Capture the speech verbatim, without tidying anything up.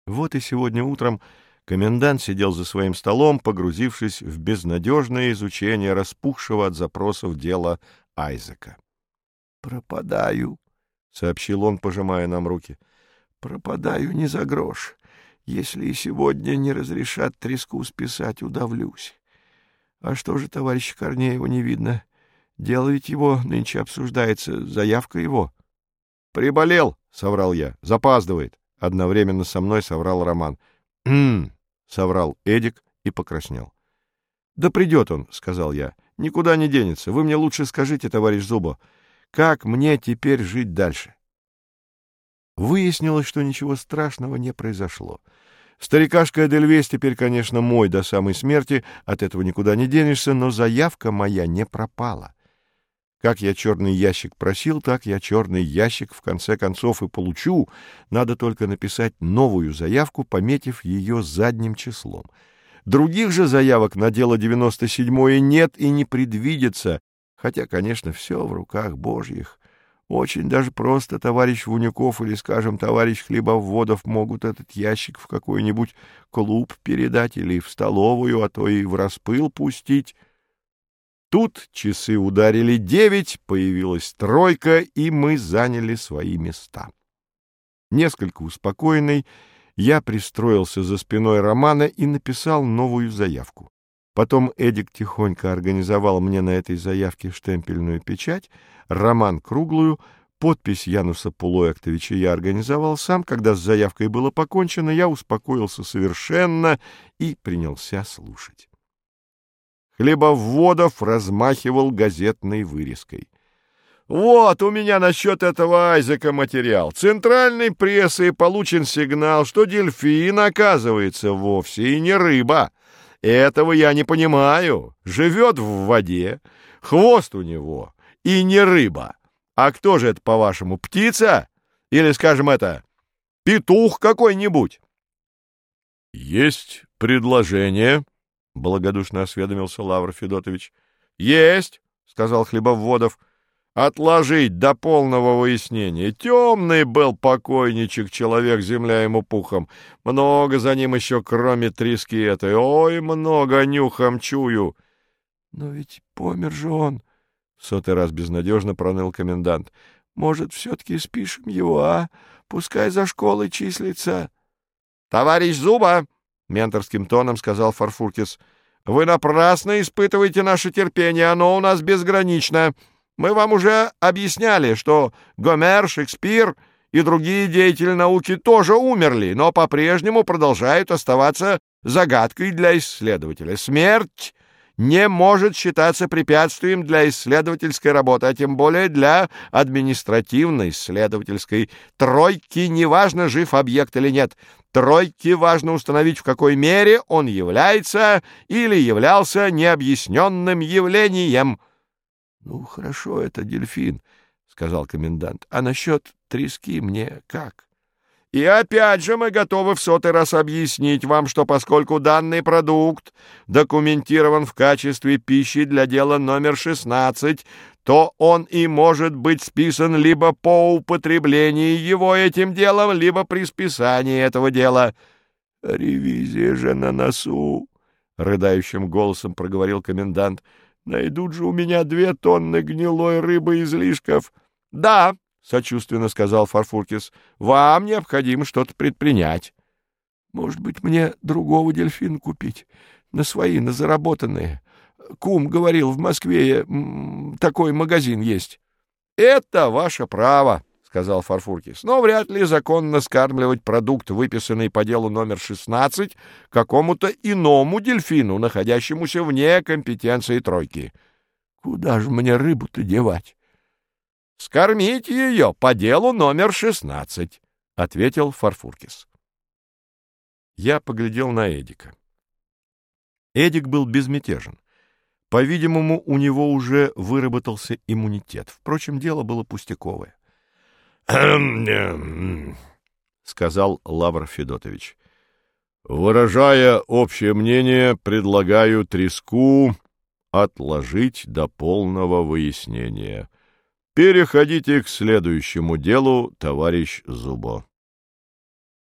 Вот и сегодня утром комендант сидел за своим столом, погрузившись в безнадежное изучение распухшего от запросов дела Айзека. «Пропадаю», — сообщил он, пожимая нам руки. «Пропадаю не за грош. Если и сегодня не разрешат треску списать, удавлюсь. А что же товарища Корнеева не видно? Дело ведь его нынче обсуждается, заявка его». «Приболел», — соврал я, — «запаздывает». Одновременно со мной соврал Роман. «Хм», — соврал Эдик и покраснел. «Да придет он», — сказал я, — «никуда не денется. Вы мне лучше скажите, товарищ Зубо, как мне теперь жить дальше?» Выяснилось, что ничего страшного не произошло. Старикашка Эдельвейс теперь, конечно, мой до самой смерти, от этого никуда не денешься, но заявка моя не пропала. Как я черный ящик просил, так я черный ящик в конце концов и получу. Надо только написать новую заявку, пометив ее задним числом. Других же заявок на дело девяносто седьмое нет и не предвидится, хотя, конечно, все в руках Божьих. Очень даже просто товарищ Вунюков или, скажем, товарищ Хлебоводов могут этот ящик в какой-нибудь клуб передать или в столовую, а то и в распыл пустить. Тут часы ударили девять, появилась тройка, и мы заняли свои места. Несколько успокоенный, я пристроился за спиной Романа и написал новую заявку. Потом Эдик тихонько организовал мне на этой заявке штемпельную печать, Роман — круглую, подпись Януса Полуэктовича я организовал сам. Когда с заявкой было покончено, я успокоился совершенно и принялся слушать. Хлебоводов размахивал газетной вырезкой. «Вот у меня насчет этого Айзека материал. Центральной прессой получен сигнал, что дельфин, оказывается, вовсе и не рыба. Этого я не понимаю. Живет в воде, хвост у него и не рыба. А кто же это, по-вашему, птица? Или, скажем, это, петух какой-нибудь?» «Есть предложение», — благодушно осведомился Лавр Федотович. — Есть, — сказал Хлебоводов, — отложить до полного выяснения. Темный был покойничек, человек, земля ему пухом. Много за ним еще, кроме трески этой. Ой, много нюхом чую. — Но ведь помер же он, — в сотый раз безнадежно проныл комендант. — Может, все-таки спишем его, а? Пускай за школой числится. — Товарищ Зуба! — менторским тоном сказал Фарфуркис. — Вы напрасно испытываете наше терпение, оно у нас безгранично. Мы вам уже объясняли, что Гомер, Шекспир и другие деятели науки тоже умерли, но по-прежнему продолжают оставаться загадкой для исследователя. Смерть не может считаться препятствием для исследовательской работы, а тем более для административно-исследовательской. Тройке неважно, жив объект или нет. Тройке важно установить, в какой мере он является или являлся необъясненным явлением. — Ну, хорошо, это дельфин, — сказал комендант. — А насчет трески мне как? — И опять же мы готовы в сотый раз объяснить вам, что поскольку данный продукт документирован в качестве пищи для дела номер шестнадцать, то он и может быть списан либо по употреблении его этим делом, либо при списании этого дела. — Ревизия же на носу, — рыдающим голосом проговорил комендант. — Найдут же у меня две тонны гнилой рыбы излишков. — Да, — сочувственно сказал Фарфуркис, — вам необходимо что-то предпринять. — Может быть, мне другого дельфина купить? На свои, на заработанные. Кум говорил, в Москве такой магазин есть. — Это ваше право, — сказал Фарфуркис, — но вряд ли законно скармливать продукт, выписанный по делу номер шестнадцать, какому-то иному дельфину, находящемуся вне компетенции тройки. — Куда же мне рыбу-то девать? — Скормите ее по делу номер шестнадцать, — ответил Фарфуркис. Я поглядел на Эдика. Эдик был безмятежен. По-видимому, у него уже выработался иммунитет. Впрочем, дело было пустяковое. — сказал Лавр Федотович. — Выражая общее мнение, предлагаю треску отложить до полного выяснения. Переходите к следующему делу, товарищ Зубо.